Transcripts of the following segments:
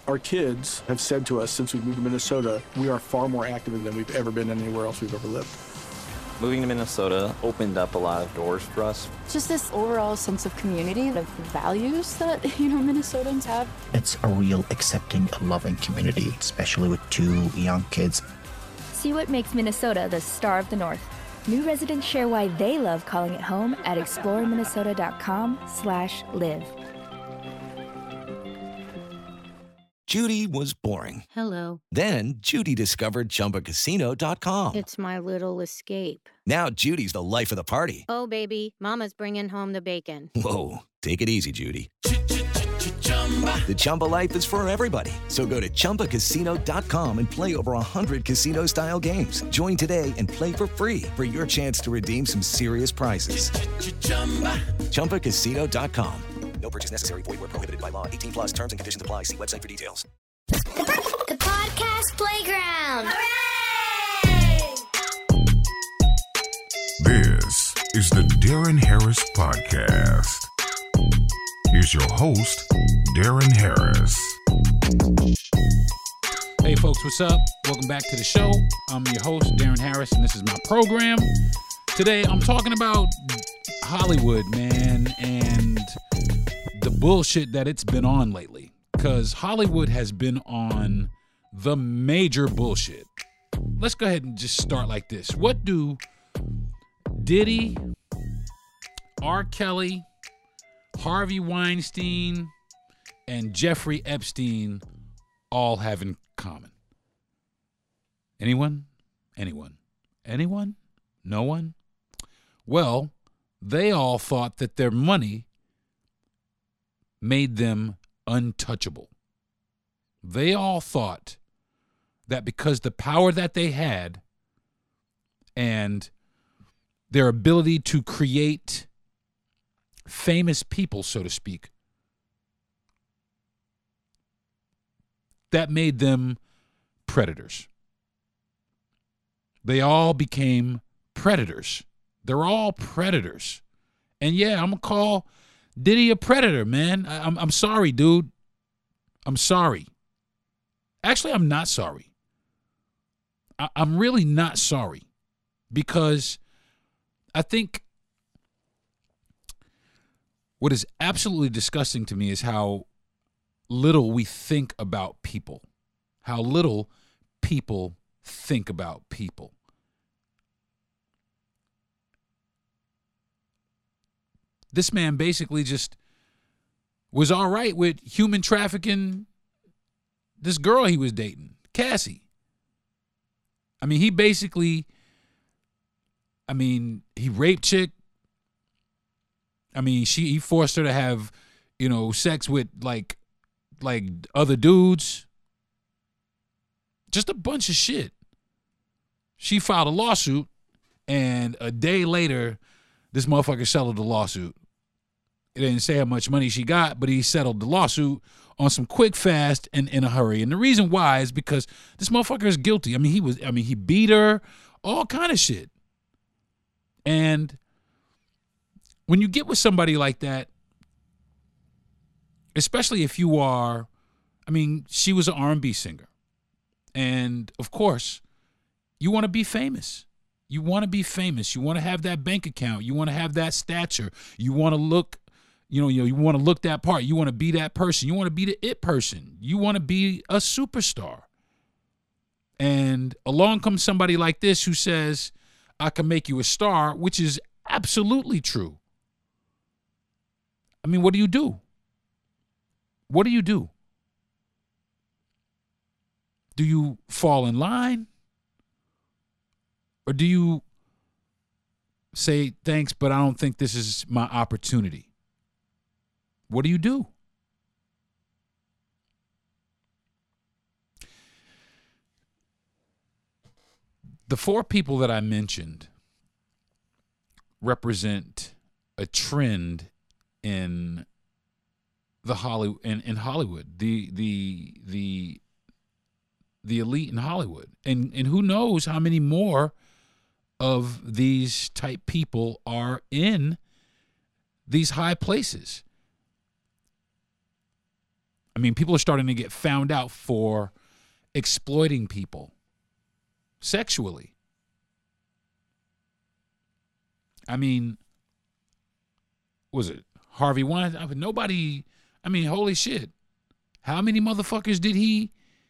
Our kids have said to us since we moved to Minnesota, we are far more active than we've ever been anywhere else we've ever lived. Moving to Minnesota opened up a lot of doors for us. Just this overall sense of community, of values that, Minnesotans have. It's a real accepting, loving community, especially with 2 young kids. See what makes Minnesota the star of the North. New residents share why they love calling it home at exploreminnesota.com/live. Judy was boring. Hello. Then Judy discovered ChumbaCasino.com. It's my little escape. Now Judy's the life of the party. Oh, baby, mama's bringing home the bacon. Whoa, take it easy, Judy. The Chumba life is for everybody. So go to ChumbaCasino.com and play over 100 casino-style games. Join today and play for free for your chance to redeem some serious prizes. ChumbaCasino.com. No purchase necessary. Void where prohibited by law. 18+ terms and conditions apply. See website for details. The Podcast Playground. Hooray! This is the Darren Harris Podcast. Here's your host, Darren Harris. Hey folks, what's up? Welcome back to the show. I'm your host, Darren Harris, and this is my program. Today I'm talking about Hollywood, man, and the bullshit that it's been on lately. Because Hollywood has been on the major bullshit. Let's go ahead and just start like this. What do Diddy, R. Kelly, Harvey Weinstein, and Jeffrey Epstein all have in common? Anyone? Anyone? Anyone? No one? Well, they all thought that their money made them untouchable. They all thought that because the power that they had and their ability to create famous people, so to speak, that made them predators. They all became predators. They're all predators. And yeah, I'm going to call Diddy a predator, man. I'm sorry, dude. I'm sorry. Actually, I'm not sorry. I'm really not sorry, because I think what is absolutely disgusting to me is how little we think about people, how little people think about people. This man basically just was all right with human trafficking this girl he was dating, Cassie. I mean, he raped chick. I mean, he forced her to have, sex with like other dudes. Just a bunch of shit. She filed a lawsuit, and a day later, this motherfucker settled the lawsuit. It didn't say how much money she got, but he settled the lawsuit on some quick, fast, and in a hurry. And the reason why is because this motherfucker is guilty. I mean, he beat her, all kind of shit. And when you get with somebody like that, especially if you are, she was an R&B singer. And of course, you want to be famous. You want to be famous. You want to have that bank account. You want to have that stature. You want to look, you want to look that part. You want to be that person. You want to be the it person. You want to be a superstar. And along comes somebody like this who says, I can make you a star, which is absolutely true. I mean, what do you do? What do you do? Do you fall in line? Or do you say, thanks, but I don't think this is my opportunity? What do you do? The 4 people that I mentioned represent a trend in the Hollywood, the elite in Hollywood, and who knows how many more of these type people are in these high places. I mean, people are starting to get found out for exploiting people sexually. I mean, was it Harvey Weinstein? Nobody, I mean, holy shit. How many motherfuckers did he,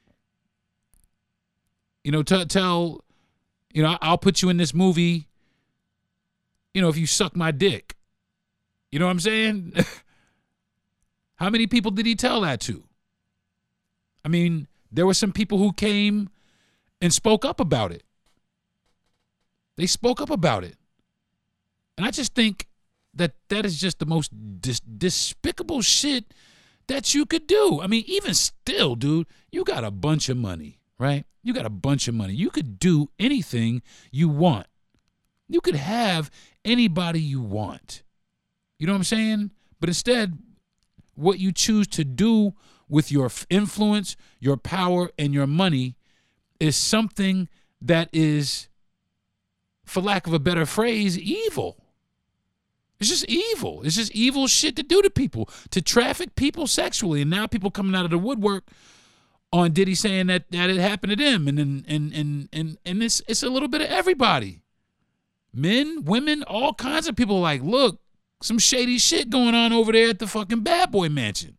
tell, I'll put you in this movie, if you suck my dick. You know what I'm saying? How many people did he tell that to? I mean, there were some people who came and spoke up about it. They spoke up about it. And I just think that is just the most despicable shit that you could do. I mean, even still, dude, you got a bunch of money, right? You got a bunch of money. You could do anything you want. You could have anybody you want. You know what I'm saying? But instead, what you choose to do with your influence, your power, and your money is something that is, for lack of a better phrase, evil. It's just evil. It's just evil shit to do to people, to traffic people sexually. And now people coming out of the woodwork on Diddy saying that it happened to them. And it's a little bit of everybody. Men, women, all kinds of people like, look, some shady shit going on over there at the fucking Bad Boy Mansion.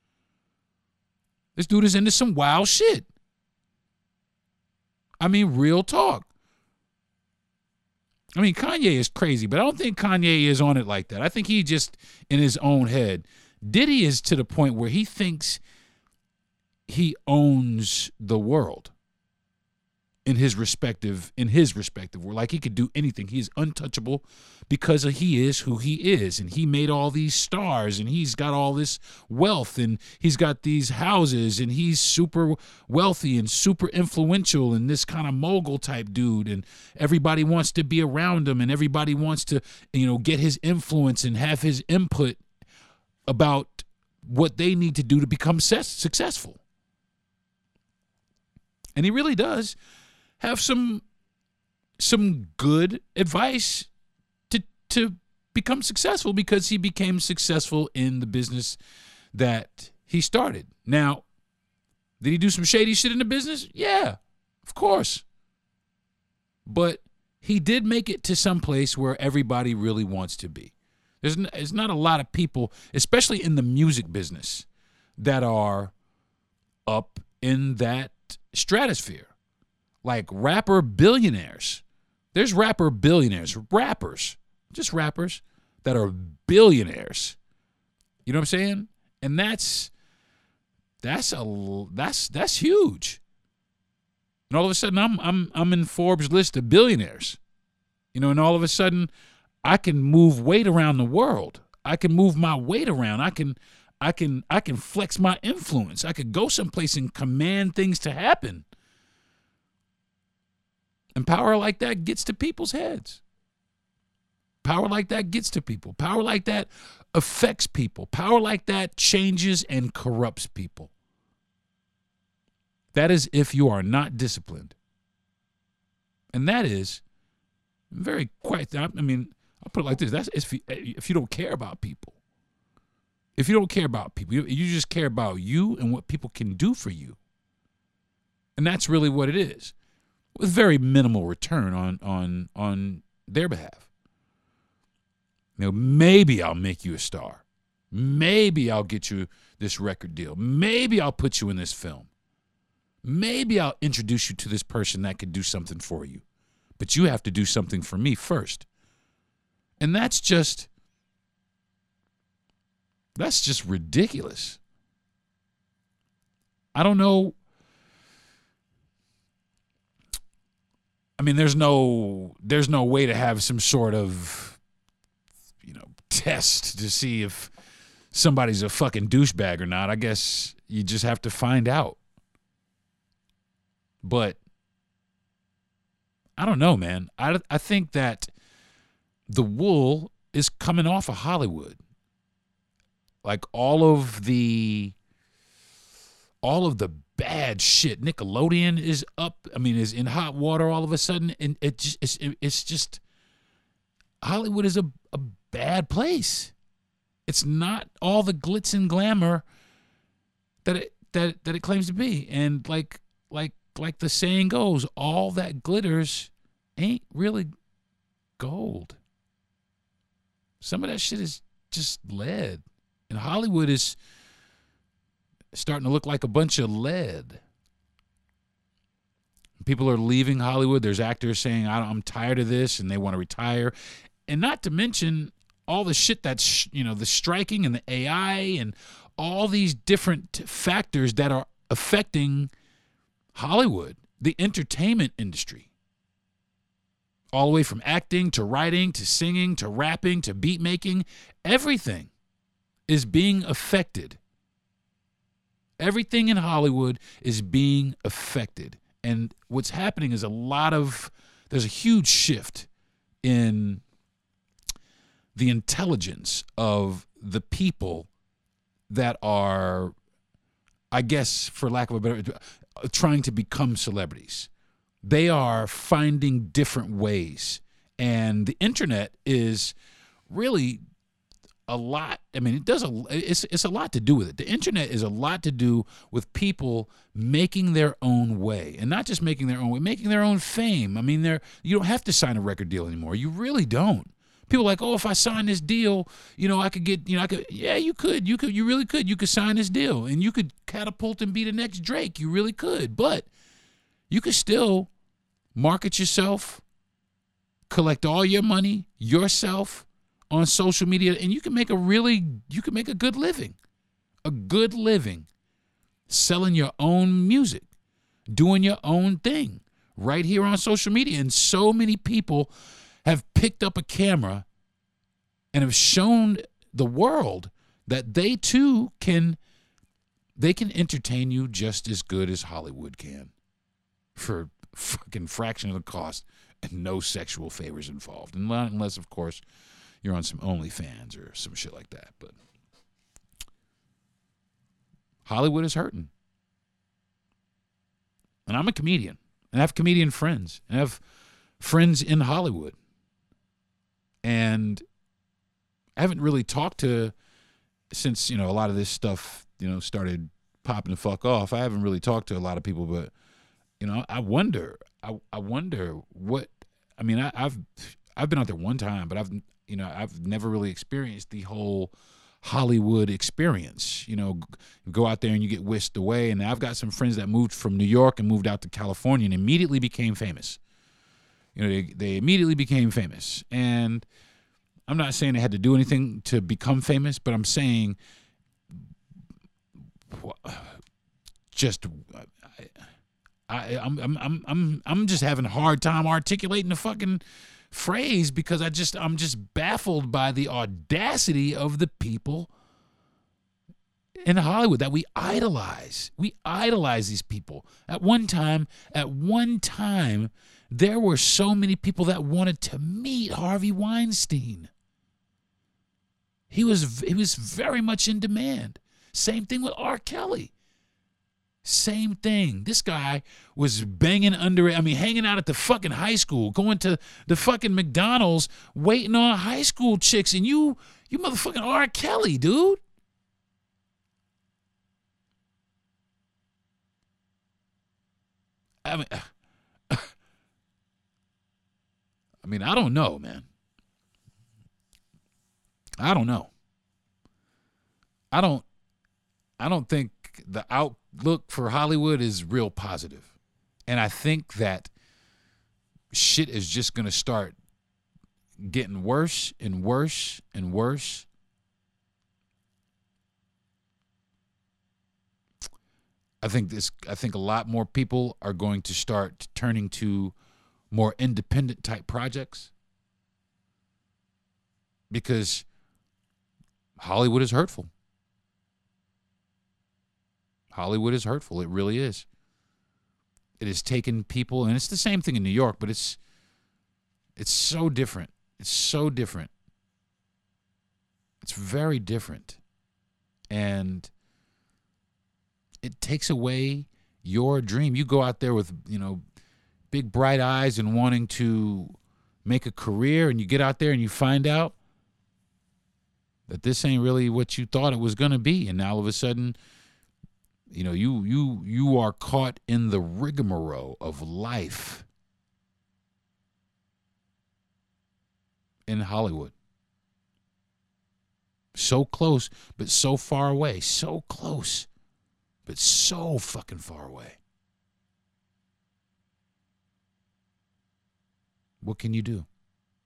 This dude is into some wild shit. I mean, real talk. I mean, Kanye is crazy, but I don't think Kanye is on it like that. I think he just in his own head. Diddy is to the point where he thinks he owns the world in his respective world. Like he could do anything. He is untouchable because he is who he is. And he made all these stars and he's got all this wealth and he's got these houses and he's super wealthy and super influential and this kind of mogul type dude. And everybody wants to be around him and everybody wants to, get his influence and have his input about what they need to do to become successful. And he really does have some good advice to become successful because he became successful in the business that he started. Now, did he do some shady shit in the business? Yeah, of course. But he did make it to some place where everybody really wants to be. There's not a lot of people, especially in the music business, that are up in that stratosphere. Like rapper billionaires. There's rapper billionaires, just rappers that are billionaires. You know what I'm saying? And that's huge. And all of a sudden I'm in Forbes list of billionaires. And all of a sudden I can move weight around the world. I can move my weight around. I can flex my influence. I could go someplace and command things to happen. And power like that gets to people's heads. Power like that gets to people. Power like that affects people. Power like that changes and corrupts people. That is if you are not disciplined. And that is very quite, I mean, I'll put it like this. That's if you don't care about people. If you don't care about people, you just care about you and what people can do for you. And that's really what it is. With very minimal return on their behalf. Maybe I'll make you a star. Maybe I'll get you this record deal. Maybe I'll put you in this film. Maybe I'll introduce you to this person that could do something for you. But you have to do something for me first. And that's just ridiculous. I don't know. I mean, there's no way to have some sort of, test to see if somebody's a fucking douchebag or not. I guess you just have to find out. But I don't know, man. I think that the wool is coming off of Hollywood. Like all of the bad shit. Nickelodeon is up. I mean, is in hot water all of a sudden, and it's just Hollywood is a bad place. It's not all the glitz and glamour that it claims to be. And like the saying goes, all that glitters ain't really gold. Some of that shit is just lead. And Hollywood is starting to look like a bunch of lead. People are leaving Hollywood. There's actors saying, I'm tired of this, and they want to retire. And not to mention all the shit that's, the striking and the AI and all these different factors that are affecting Hollywood, the entertainment industry. All the way from acting to writing to singing to rapping to beat making, everything is being affected. Everything in Hollywood is being affected. And what's happening is there's a huge shift in the intelligence of the people that are, I guess, for lack of a better, trying to become celebrities. They are finding different ways. And the internet is really a lot. I mean, it's a lot to do with it. The internet is a lot to do with people making their own way, and not just making their own way, making their own fame. I mean, you don't have to sign a record deal anymore. You really don't. People are like, oh, if I sign this deal, I could get, yeah, you really could. You could sign this deal and you could catapult and be the next Drake. You really could. But you could still market yourself, collect all your money yourself on social media, and you can make a good living selling your own music, doing your own thing right here on social media. And so many people have picked up a camera and have shown the world that they too can entertain you just as good as Hollywood can for fucking fraction of the cost and no sexual favors involved. Unless, of course, you're on some OnlyFans or some shit like that. But Hollywood is hurting. And I'm a comedian. And I have comedian friends. And I have friends in Hollywood. And I haven't really talked to, since, a lot of this stuff, started popping the fuck off. I haven't really talked to a lot of people, but, I wonder what, I mean, I've been out there one time, but I've never really experienced the whole Hollywood experience. You go out there and you get whisked away. And I've got some friends that moved from New York and moved out to California and immediately became famous. They immediately became famous. And I'm not saying they had to do anything to become famous, but I'm saying I'm just having a hard time articulating the fucking phrase because I'm just baffled by the audacity of the people in Hollywood that we idolize. We idolize these people. At one time, there were so many people that wanted to meet Harvey Weinstein. He was very much in demand. Same thing with R. Kelly. Same thing. This guy was hanging out at the fucking high school, going to the fucking McDonald's, waiting on high school chicks, and you motherfucking R. Kelly, dude. I mean, I don't know, man. I don't know. I don't think the outlook for Hollywood is real positive. And I think that shit is just going to start getting worse and worse and worse. I think a lot more people are going to start turning to more independent type projects because Hollywood is hurtful. Hollywood is hurtful. It really is. It has taken people, and it's the same thing in New York, but it's so different. It's so different. It's very different. And it takes away your dream. You go out there with, big bright eyes and wanting to make a career, and you get out there and you find out that this ain't really what you thought it was going to be. And now all of a sudden You know, you are caught in the rigmarole of life in Hollywood. So close, but so far away. So close, but so fucking far away. What can you do?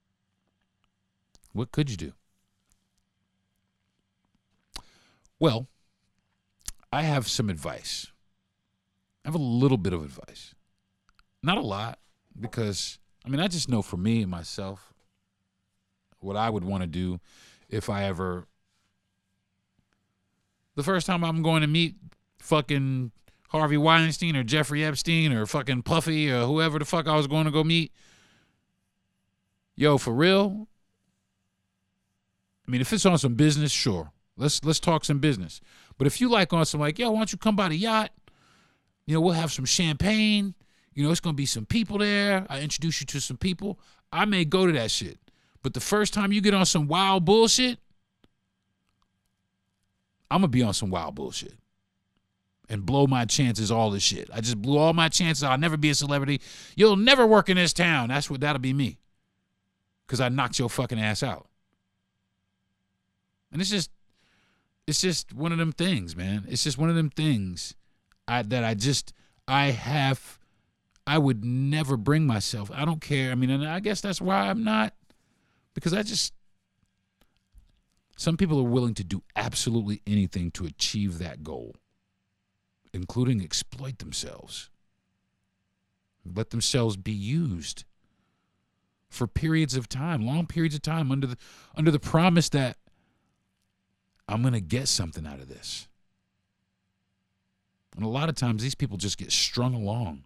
What could you do? Well, I have some advice. I have a little bit of advice. Not a lot, because, I mean, I just know for me and myself what I would want to do if I ever, the first time I'm going to meet fucking Harvey Weinstein or Jeffrey Epstein or fucking Puffy or whoever the fuck I was going to go meet. Yo, for real? I mean, if it's on some business, sure. Let's talk some business. But if you like on some like, yo, why don't you come by the yacht? You know, we'll have some champagne. You know, it's going to be some people there. I introduce you to some people. I may go to that shit. But the first time you get on some wild bullshit, I'm going to be on some wild bullshit and blow my chances, all this shit. I just blew all my chances. I'll never be a celebrity. You'll never work in this town. That'll be me. Because I knocked your fucking ass out. And it's just one of them things, man. It's just one of them things I would never bring myself. I don't care. I mean, and I guess that's why I'm not, because some people are willing to do absolutely anything to achieve that goal, including exploit themselves, let themselves be used for periods of time, long periods of time, under the promise that I'm going to get something out of this. And a lot of times these people just get strung along,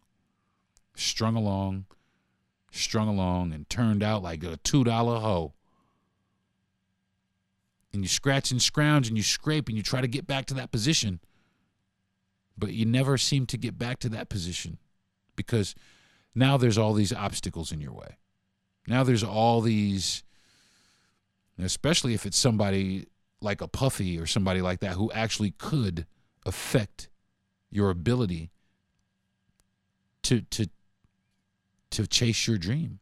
and turned out like a $2 hoe. And you scratch and scrounge and you scrape and you try to get back to that position, but you never seem to get back to that position because now there's all these obstacles in your way. Now there's all these, especially if it's somebody like a Puffy or somebody like that who actually could affect your ability to chase your dream,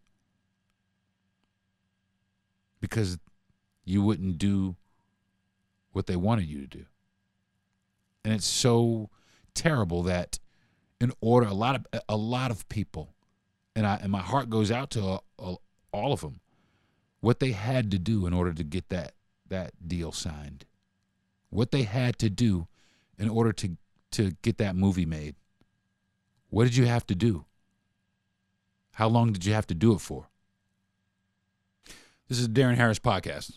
because you wouldn't do what they wanted you to do. And it's so terrible that a lot of people, and my heart goes out to all of them, what they had to do in order to get that deal signed, what they had to do in order to get that movie made. What did you have to do? How long did you have to do it for? This is Darren Harris Podcast.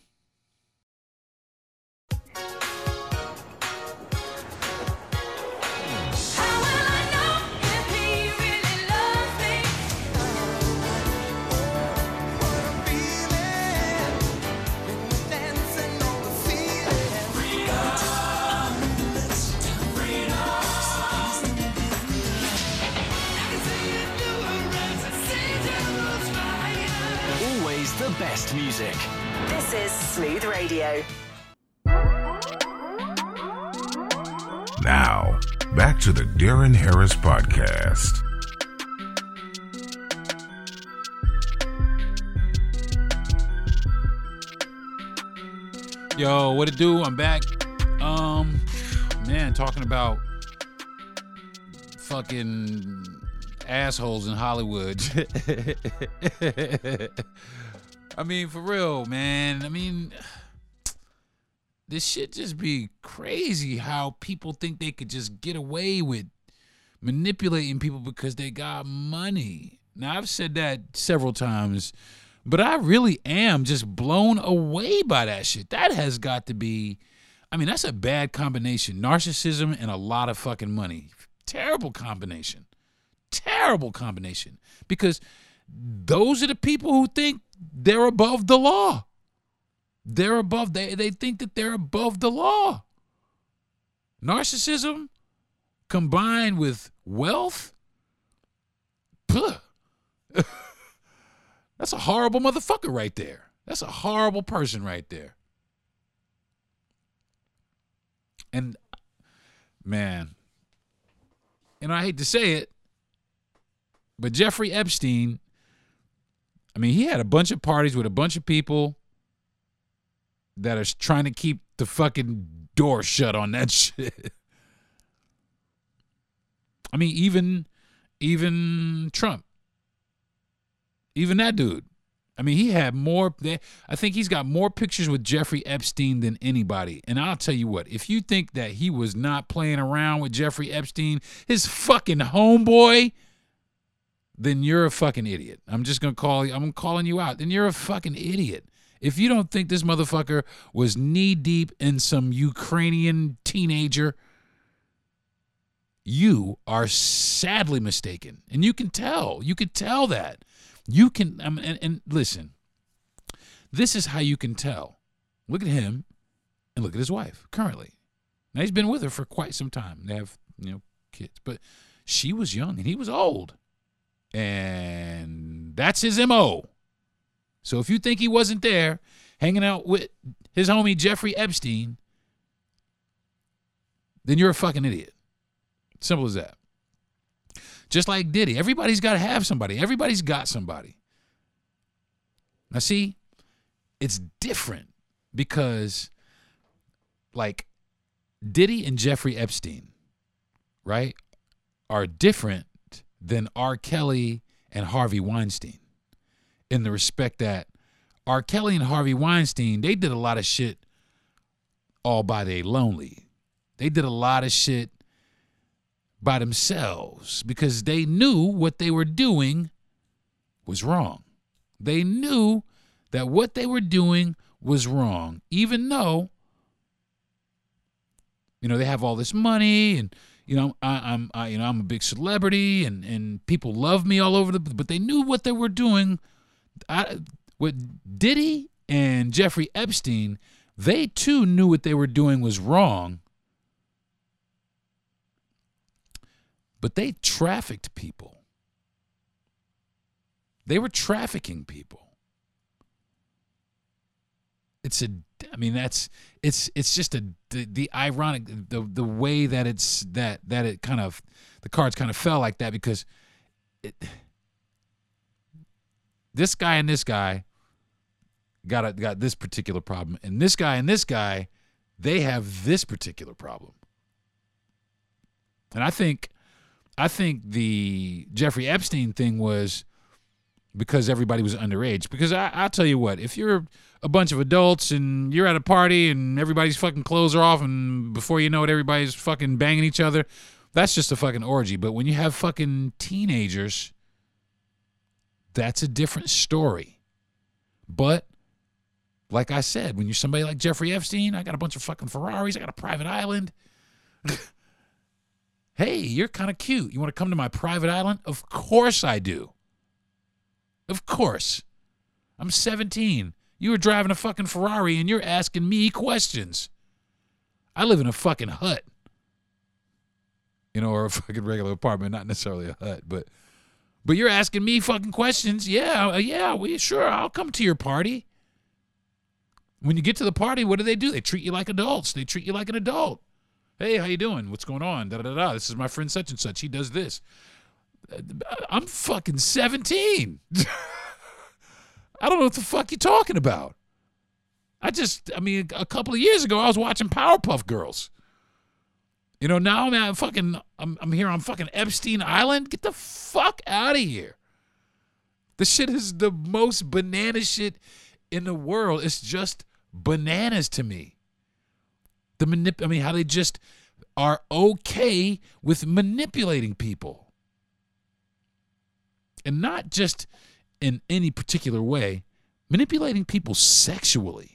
The best music. This is Smooth Radio. Now, back to the Darren Harris Podcast. Yo, what it do? I'm back. Man, talking about fucking assholes in Hollywood. I mean, for real, man. I mean, this shit just be crazy how people think they could just get away with manipulating people because they got money. Now, I've said that several times, but I really am just blown away by that shit. That has got to be, I mean, that's a bad combination. Narcissism and a lot of fucking money. Terrible combination. Terrible combination. Because those are the people who think they're above the law. They're above, they think that they're above the law. Narcissism combined with wealth, that's a horrible motherfucker right there. That's a horrible person right there. And man, and I hate to say it, but Jeffrey Epstein, I mean, he had a bunch of parties with a bunch of people that are trying to keep the fucking door shut on that shit. I mean, even Trump, even that dude. I mean, he had more. I think he's got more pictures with Jeffrey Epstein than anybody. And I'll tell you what, if you think that he was not playing around with Jeffrey Epstein, his fucking homeboy, then you're a fucking idiot. I'm just going to call you. I'm calling you out. Then you're a fucking idiot. If you don't think this motherfucker was knee deep in some Ukrainian teenager, you are sadly mistaken. And you can tell. You can tell that. You can, and listen, this is how you can tell. Look at him and look at his wife currently. Now, he's been with her for quite some time. They have, kids. But she was young and he was old. And that's his MO. So if you think he wasn't there hanging out with his homie Jeffrey Epstein, then you're a fucking idiot. Simple as that. Just like Diddy. Everybody's got to have somebody. Everybody's got somebody. Now, see, it's different because, like, Diddy and Jeffrey Epstein, right, are different than R. Kelly and Harvey Weinstein in the respect that R. Kelly and Harvey Weinstein, they did a lot of shit all by they lonely. They did a lot of shit by themselves because they knew what they were doing was wrong. They knew that what they were doing was wrong, even though, they have all this money and, I'm a big celebrity and people love me all over but they knew what they were doing. With Diddy and Jeffrey Epstein, they too knew what they were doing was wrong. But they trafficked people. They were trafficking people. It's just the ironic, the way that it's that it kind of, the cards kind of fell like that because this guy and this guy got this particular problem, and this guy, they have this particular problem. And I think the Jeffrey Epstein thing was because everybody was underage. Because I'll tell you what, if you're a bunch of adults and you're at a party and everybody's fucking clothes are off and before you know it, everybody's fucking banging each other, that's just a fucking orgy. But when you have fucking teenagers, that's a different story. But like I said, when you're somebody like Jeffrey Epstein, I got a bunch of fucking Ferraris, I got a private island. Hey, you're kind of cute. You want to come to my private island? Of course I do. Of course. I'm 17. You were driving a fucking Ferrari and you're asking me questions. I live in a fucking hut. Or a fucking regular apartment, not necessarily a hut, but you're asking me fucking questions. Yeah, sure, I'll come to your party. When you get to the party, what do? They treat you like adults. They treat you like an adult. Hey, how you doing? What's going on? Da-da-da-da. This is my friend such and such. He does this. I'm fucking 17. I don't know what the fuck you're talking about. A couple of years ago, I was watching Powerpuff Girls. Now I'm here on fucking Epstein Island. Get the fuck out of here. This shit is the most banana shit in the world. It's just bananas to me. How they just are okay with manipulating people. And not just in any particular way, manipulating people sexually.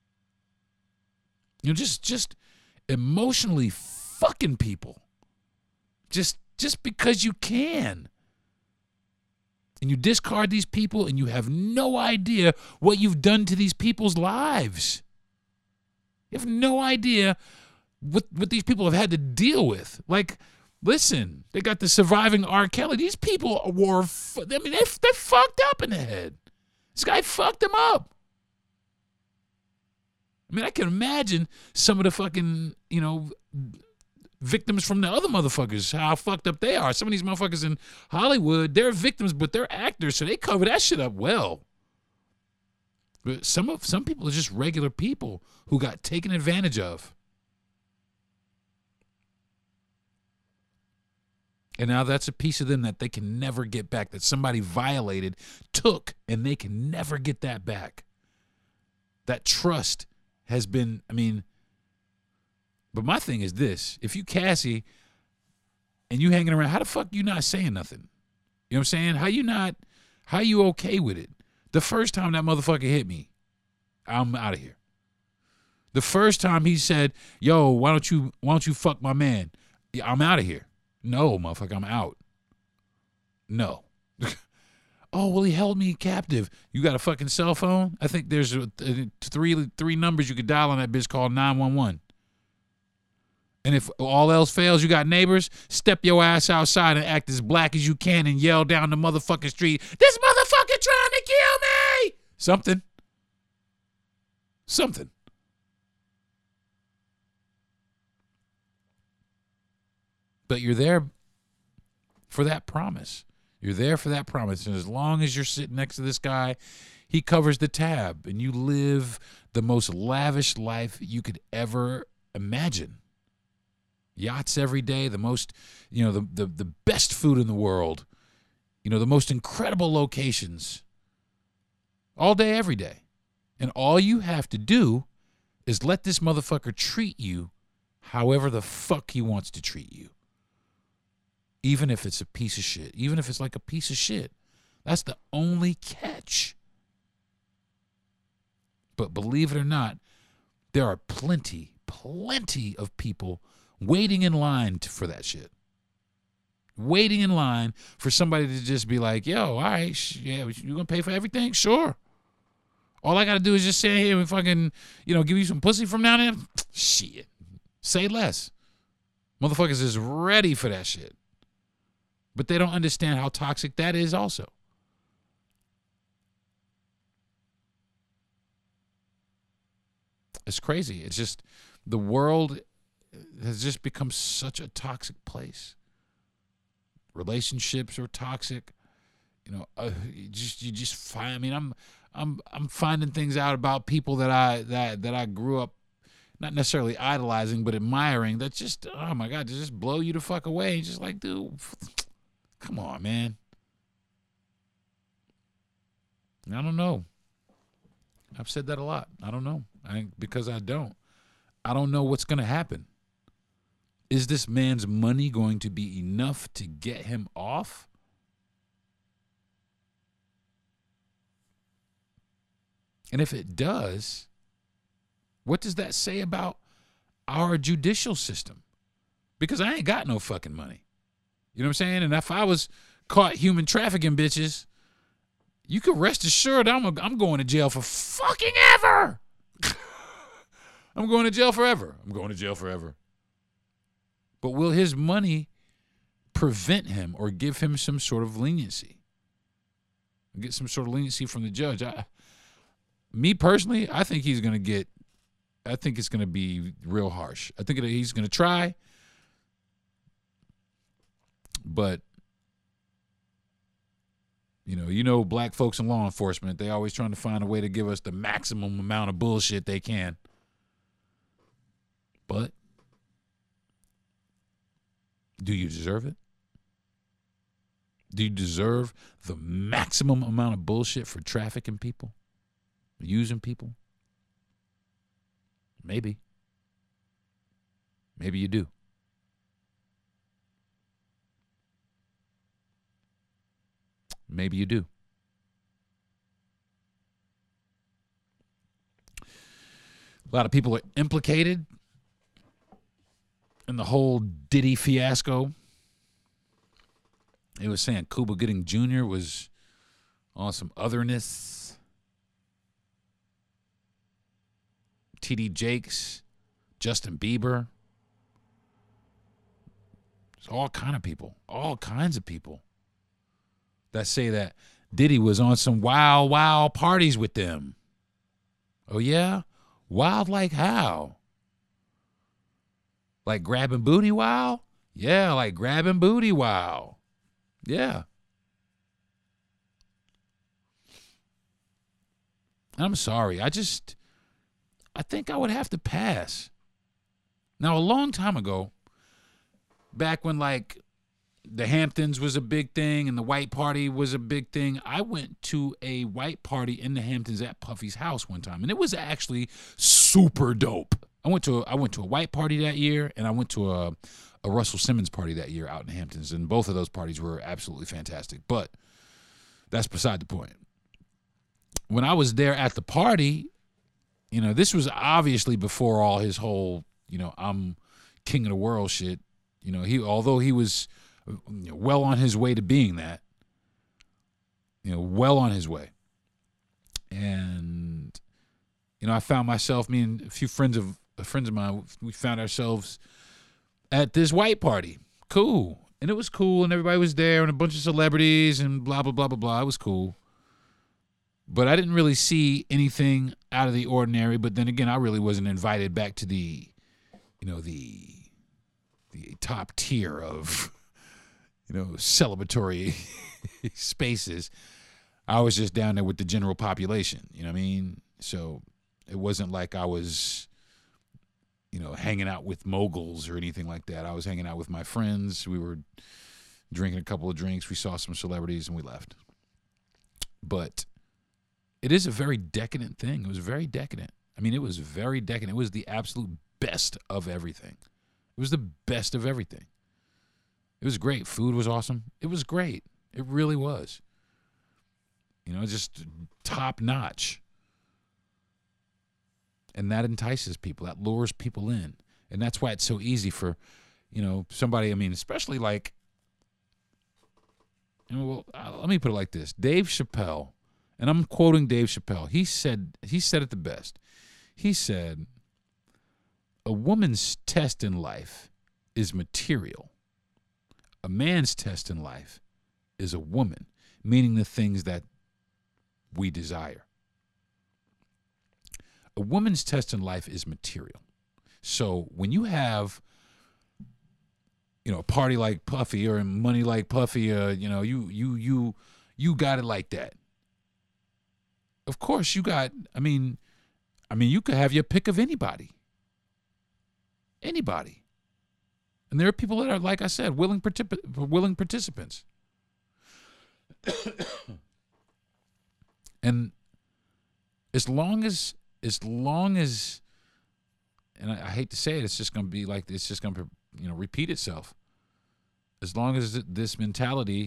Just emotionally fucking people. Just because you can. And you discard these people and you have no idea what you've done to these people's lives. You have no idea what these people have had to deal with. Like, listen, they got the surviving R. Kelly. These people they're fucked up in the head. This guy fucked them up. I can imagine some of the fucking, victims from the other motherfuckers, how fucked up they are. Some of these motherfuckers in Hollywood, they're victims, but they're actors, so they cover that shit up well. But some people are just regular people who got taken advantage of. And now that's a piece of them that they can never get back, that somebody violated, took, and they can never get that back. That trust has been, but my thing is this. If you Cassie and you hanging around, how the fuck you not saying nothing? You know what I'm saying? How you okay with it? The first time that motherfucker hit me, I'm out of here. The first time he said, yo, why don't you fuck my man? Yeah, I'm out of here. No, motherfucker, I'm out. No. Oh, well, he held me captive. You got a fucking cell phone? I think there's three numbers you could dial on that bitch called 911. And if all else fails, you got neighbors, step your ass outside and act as black as you can and yell down the motherfucking street, this motherfucker trying to kill me! Something. But you're there for that promise. You're there for that promise. And as long as you're sitting next to this guy, he covers the tab and you live the most lavish life you could ever imagine. Yachts every day, the most, the best food in the world, the most incredible locations all day, every day. And all you have to do is let this motherfucker treat you however the fuck he wants to treat you. Even if it's a piece of shit, even if it's like a piece of shit. That's the only catch. But believe it or not, there are plenty of people waiting in line for that shit. Waiting in line for somebody to just be like, yo, all right, yeah, you gonna pay for everything? Sure. All I gotta do is just sit here and fucking, give you some pussy from down there? Shit. Say less. Motherfuckers is ready for that shit. But they don't understand how toxic that is also. It's crazy. It's just, the world has just become such a toxic place. Relationships are toxic. You just find. I'm finding things out about people that I grew up not necessarily idolizing, but admiring. That just, oh my God, just blow you the fuck away. Just like, dude, come on, man. I don't know. I've said that a lot. I don't know. Because I don't know what's going to happen. Is this man's money going to be enough to get him off? And if it does, what does that say about our judicial system? Because I ain't got no fucking money. You know what I'm saying? And if I was caught human trafficking bitches, you can rest assured I'm going to jail for fucking ever. I'm going to jail forever. But will his money prevent him or give him some sort of leniency? Get some sort of leniency from the judge? Me personally, I think it's going to be real harsh. I think he's going to try. But, black folks in law enforcement, they always trying to find a way to give us the maximum amount of bullshit they can. But do you deserve it? Do you deserve the maximum amount of bullshit for trafficking people? Using people? Maybe. Maybe you do. Maybe you do. A lot of people are implicated in the whole Diddy fiasco. It was saying Cuba Gooding Jr. was on some otherness. T.D. Jakes, Justin Bieber. There's all kinds of people that say that Diddy was on some wild parties with them. Oh, yeah? Wild like how? Like grabbing booty while? Yeah, like grabbing booty while. Yeah. I'm sorry. I think I would have to pass. Now, a long time ago, back when like the Hamptons was a big thing and the white party was a big thing, I went to a white party in the Hamptons at Puffy's house one time, and it was actually super dope. I went to a white party that year, and I went to a Russell Simmons party that year out in the Hamptons, and both of those parties were absolutely fantastic. But that's beside the point. When I was there at the party, you know, this was obviously before all his whole, you know, I'm king of the world shit. You know, although he was well on his way to being that, you know, well on his way. And, you know, I found myself, me and a few friends of mine, we found ourselves at this white party. Cool. And it was cool, and everybody was there, and a bunch of celebrities, and blah, blah, blah, blah, blah. It was cool. But I didn't really see anything out of the ordinary. But then again, I really wasn't invited back to the, you know, the top tier of, you know, celebratory spaces. I was just down there with the general population. You know what I mean? So it wasn't like I was, you know, hanging out with moguls or anything like that. I was hanging out with my friends. We were drinking a couple of drinks. We saw some celebrities, and we left. But it is a very decadent thing. It was very decadent. I mean, it was very decadent. It was the absolute best of everything. It was the best of everything. It was great. Food was awesome. It was great. It really was. You know, just top notch. And that entices people. That lures people in. And that's why it's so easy for, you know, somebody, I mean, especially like, you know, well, let me put it like this. Dave Chappelle, and I'm quoting Dave Chappelle. He said it the best. He said, a woman's test in life is material. A man's test in life is a woman, meaning the things that we desire. A woman's test in life is material. So when you have, you know, a party like Puffy or money like Puffy, you know, you got it like that. Of course, you got. I mean, you could have your pick of anybody. Anybody. And there are people that are, like I said, willing participants. And as long as, and I hate to say it, it's just going to be like, it's just going to, you know, repeat itself. As long as this mentality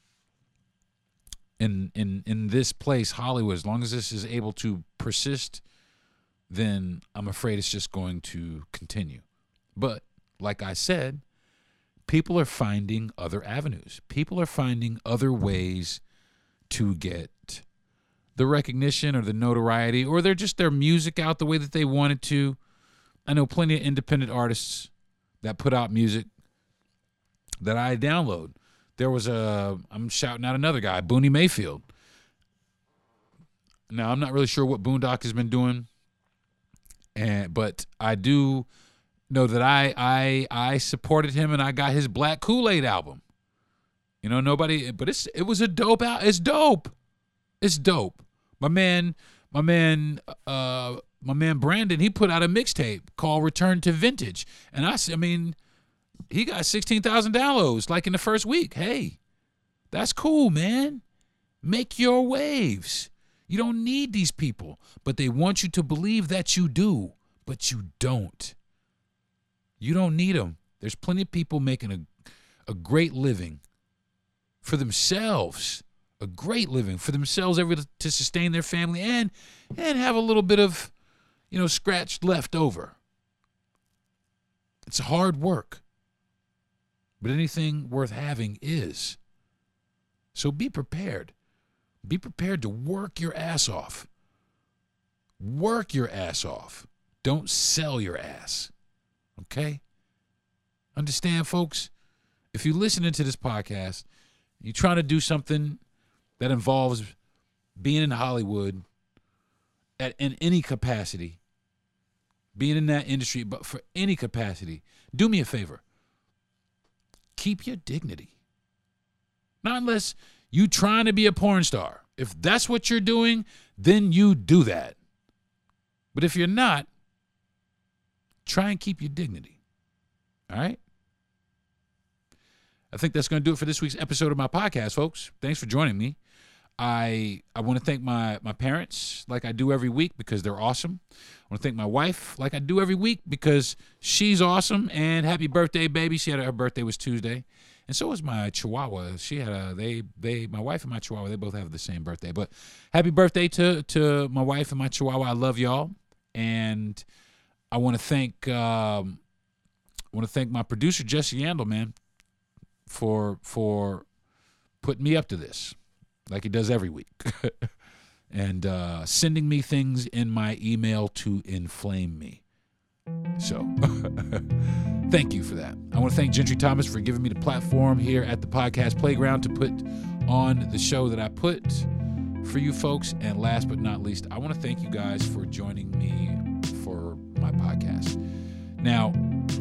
in this place, Hollywood, as long as this is able to persist, then I'm afraid it's just going to continue. But like I said, people are finding other avenues. People are finding other ways to get the recognition or the notoriety, or they're just their music out the way that they want it to. I know plenty of independent artists that put out music that I download. There was I'm shouting out another guy, Booney Mayfield. Now, I'm not really sure what Boondock has been doing, but I do know that I supported him, and I got his Black Kool-Aid album. You know, but it was a dope album. It's dope. It's dope. My man Brandon, he put out a mixtape called Return to Vintage, and I mean, he got 16,000 downloads like in the first week. Hey, that's cool, man. Make your waves. You don't need these people, but they want you to believe that you do, but you don't. You don't need them. There's plenty of people making a great living for themselves, a great living for themselves, to sustain their family and have a little bit of, you know, scratch left over. It's hard work. But anything worth having is. So be prepared. Be prepared to work your ass off. Work your ass off. Don't sell your ass. Okay? Understand, folks? If you're listening to this podcast, you're trying to do something that involves being in Hollywood in any capacity, being in that industry, but for any capacity, do me a favor. Keep your dignity. Not unless you trying to be a porn star. If that's what you're doing, then you do that. But if you're not, try and keep your dignity. All right? I think that's going to do it for this week's episode of my podcast, folks. Thanks for joining me. I want to thank my parents like I do every week because they're awesome. I want to thank my wife like I do every week because she's awesome. And happy birthday, baby. Her birthday was Tuesday. And so was my Chihuahua. She had my wife and my Chihuahua, they both have the same birthday. But happy birthday to my wife and my Chihuahua. I love y'all. And I want to thank my producer, Jesse Yandel, man, for putting me up to this like he does every week. And sending me things in my email to inflame me. So thank you for that. I want to thank Gentry Thomas for giving me the platform here at the Podcast Playground to put on the show that I put for you folks. And last but not least, I want to thank you guys for joining me for my podcast. Now,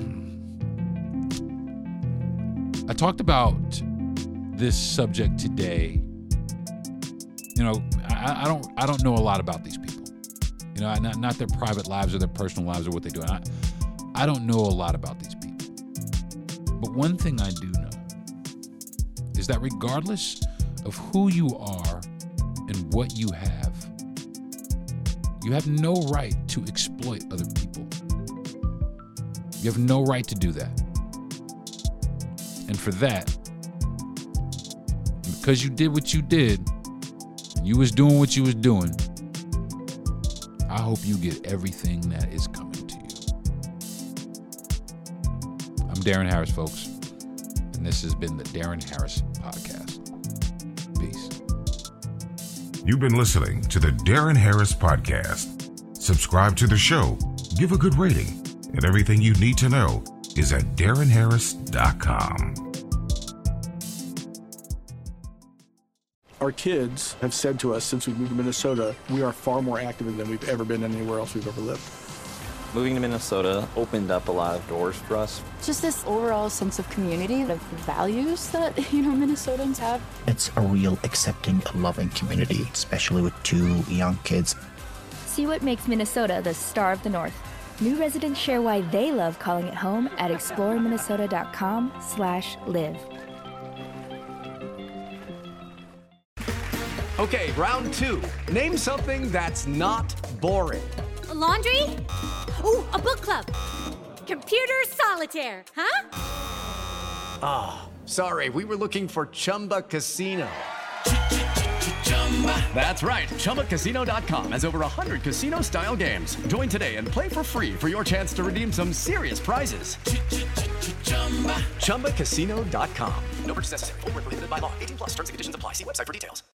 I talked about this subject today. You know, I don't know a lot about these people. You know, not their private lives or their personal lives or what they do. I don't know a lot about these people. But one thing I do know is that regardless of who you are and what you have no right to exploit other people. You have no right to do that. And for that, because you did what you did, and you was doing what you was doing, I hope you get everything that is coming to you. I'm Darren Harris, folks, and this has been the Darren Harris Podcast. Peace. You've been listening to the Darren Harris Podcast. Subscribe to the show, give a good rating, and everything you need to know is at DarrenHarris.com. Our kids have said to us since we moved to Minnesota, we are far more active than we've ever been anywhere else we've ever lived. Moving to Minnesota opened up a lot of doors for us. Just this overall sense of community, the values that, Minnesotans have. It's a real accepting, loving community, especially with 2 young kids. See what makes Minnesota the star of the North. New residents share why they love calling it home at exploreminnesota.com/live. Okay, round 2. Name something that's not boring. A laundry? Ooh, a book club. Computer solitaire, huh? Ah, sorry, we were looking for Chumba Casino. That's right, ChumbaCasino.com has over 100 casino-style games. Join today and play for free for your chance to redeem some serious prizes. ChumbaCasino.com. No purchase necessary. Void where prohibited by law. 18+ terms and conditions apply. See website for details.